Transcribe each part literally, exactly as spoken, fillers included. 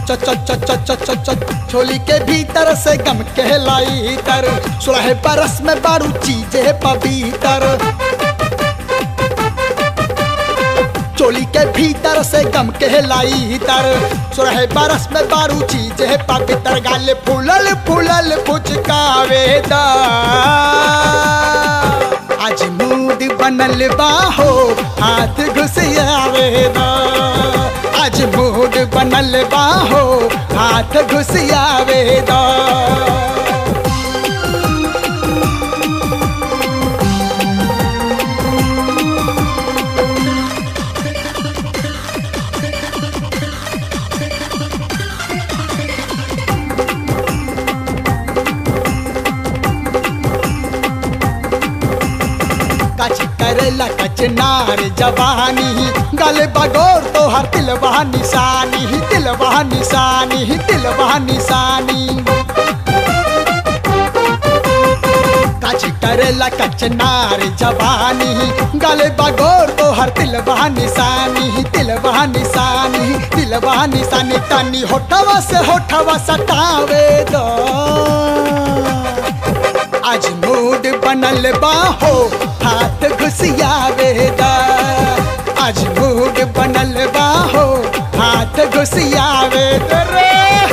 च च च च च च च चोली के भीतर से गम कहलाई तर सोलह बरस में बारू चीजें पवित्र चोली के भीतर से गम कहलाई तर सोलह बरस में बारू चीजें पवित्र गाल फूलल फूलल फुचकावेदा आज मूड बनल बाहो हाथ घुसियावेदा आज मूड बनल बाहो हाथ घुसियावेदा कच करेला कचनार जवानी गले बगोर तो हर तिलवा निशानी तिलवा निशानी तिलवा निशानी कच करेला कचनार जवानी गले बगोर तो हर तिलवा निशानी तिलवा निशानी तिलवा निशानी तनी होठवा से होठवा सटावे दो आज मूड बनल बाहो हाथ घुसियावेदा आज मूड बनल बाहो हाथ घुसियावेदा रे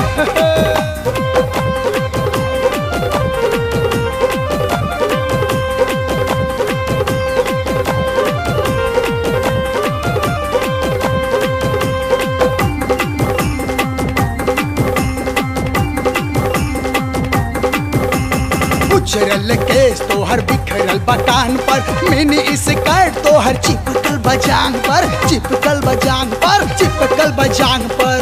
उछरल केस तो हर बिखरल बटान पर मिनी स्कर्ट तो हर चिपकल बजांग पर चिपकल बजांग पर चिपकल बजांग पर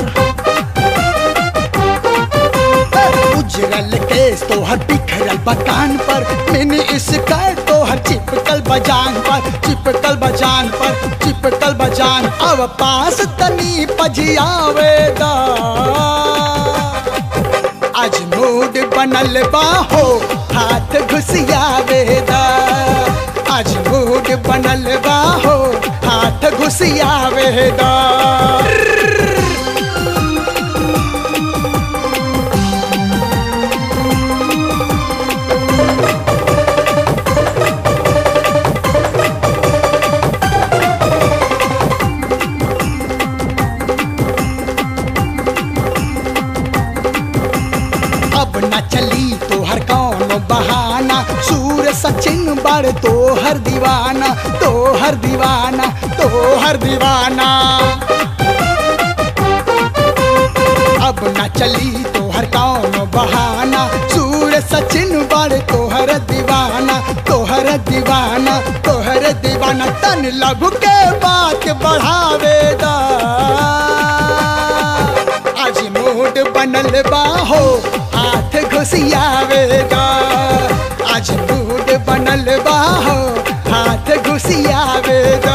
उजरल केस तो हर बिखरल बटान पर मिनी स्कर्ट तो हर चिपकल बजांग पर चिपकल बजांग पर चिपकल बजांग अब पास तनी पजियावेदा आज मूड बनल बाहो हाथ घुसियावेदा आज मूड बनल बाहो हाथ घुसियावेदा अब न चली तो हर कौन बहाना सूर सचिन बड़ तो हर दीवाना तो हर दीवाना तो हर दीवाना अब न चली तो हर कौन बहाना सूर सचिन बड़ तो हर दीवाना तो हर दीवाना तो हर दीवाना तन लघु के बात बढ़ावेदा आज मूड बनल बाहो हाथ घुसियावेदा आज मूड बनल बाहो हाथ घुसियावेदा